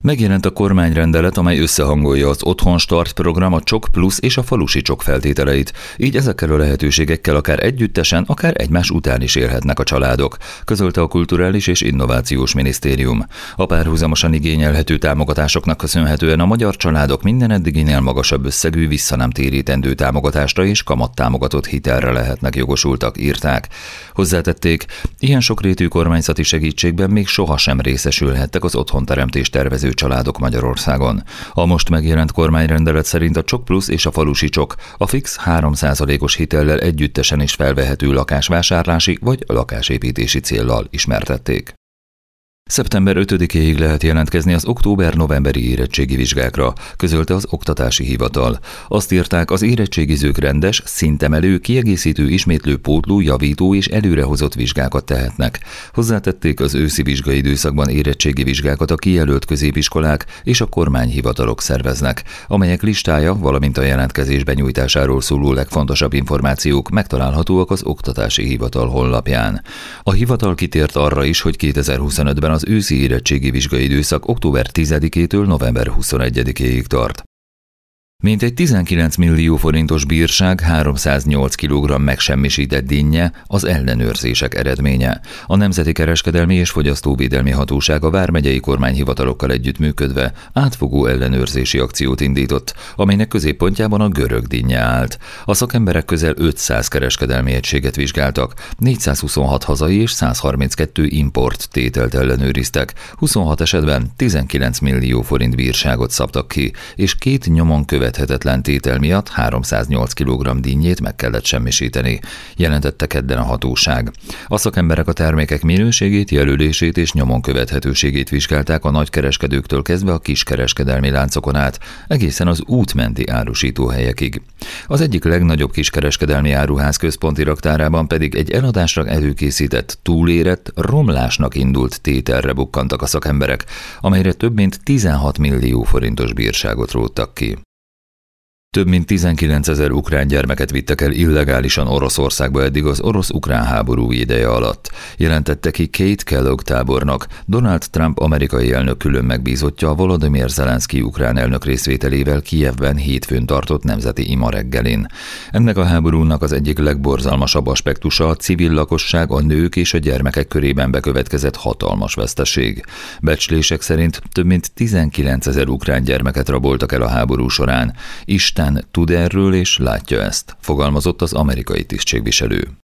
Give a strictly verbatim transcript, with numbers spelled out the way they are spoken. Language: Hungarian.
Megjelent a kormányrendelet, amely összehangolja az Otthon Start program, a Csok Plusz és a falusi csok feltételeit. Így ezekkel a lehetőségekkel akár együttesen, akár egymás után is élhetnek a családok, közölte a Kulturális és Innovációs Minisztérium. A párhuzamosan igényelhető támogatásoknak köszönhetően a magyar családok minden eddiginél magasabb összegű vissza nem térítendő támogatásra és kamattámogatott hitelre lehetnek jogosultak, írták. Hozzátették, ilyen sokrétű kormányzati segítségben még sohasem részesülhettek az otthonteremtés tervező családok Magyarországon. A most megjelent kormányrendelet szerint a Csok Plusz és a falusi csok a fix három százalékos hitellel együttesen is felvehető lakásvásárlási vagy lakásépítési céllal ismertették. szeptember ötödikéig lehet jelentkezni az október-novemberi érettségi vizsgákra, közölte az Oktatási Hivatal. Azt írták, az érettségizők rendes, szintemelő, kiegészítő, ismétlő, pótló, javító és előrehozott vizsgákat tehetnek. Hozzátették, az őszi vizsgai időszakban érettségi vizsgákat a kijelölt középiskolák és a kormányhivatalok szerveznek, amelyek listája, valamint a jelentkezés benyújtásáról szóló legfontosabb információk megtalálhatóak az Oktatási Hivatal honlapján. A hivatal kitért arra is, hogy kétezer-huszonötben az őszi érettségi vizsgai időszak október tizedikétől november huszonegyedikéig tart. Mintegy tizenkilenc millió forintos bírság, háromszáznyolc kilogramm megsemmisített dinnye az ellenőrzések eredménye. A Nemzeti Kereskedelmi és Fogyasztóvédelmi Hatóság a vármegyei kormányhivatalokkal együttműködve átfogó ellenőrzési akciót indított, amelynek középpontjában a görög dinnye állt. A szakemberek közel ötszáz kereskedelmi egységet vizsgáltak, négyszázhuszonhat hazai és százharminckettő import tételt ellenőriztek, huszonhat esetben tizenkilenc millió forint bírságot szabtak ki, és két nyomon követ hetetlen tétel miatt háromszáznyolc kilogramm dinnyét meg kellett semmisíteni, jelentette kedden a hatóság. A szakemberek a termékek minőségét, jelölését és nyomon követhetőségét vizsgálták a nagykereskedőktől kezdve a kiskereskedelmi láncokon át, egészen az útmenti árusítóhelyekig. Az egyik legnagyobb kiskereskedelmi áruház központi raktárában pedig egy eladásra előkészített, túlérett, romlásnak indult tételre bukkantak a szakemberek, amelyre több mint tizenhat millió forintos bírságot róttak ki. Több mint tizenkilencezer ukrán gyermeket vittek el illegálisan Oroszországba eddig az orosz-ukrán háború ideje alatt, jelentette ki Kate Kellogg tábornok, Donald Trump amerikai elnök külön megbízottja a Volodymyr Zelenszky ukrán elnök részvételével Kijevben hétfőn tartott nemzeti ima reggelin. Ennek a háborúnak az egyik legborzalmasabb aspektusa a civil lakosság, a nők és a gyermekek körében bekövetkezett hatalmas veszteség. Becslések szerint több mint tizenkilencezer ukrán gyermeket raboltak el a háború során. Isten tud erről és látja ezt, fogalmazott az amerikai tisztségviselő.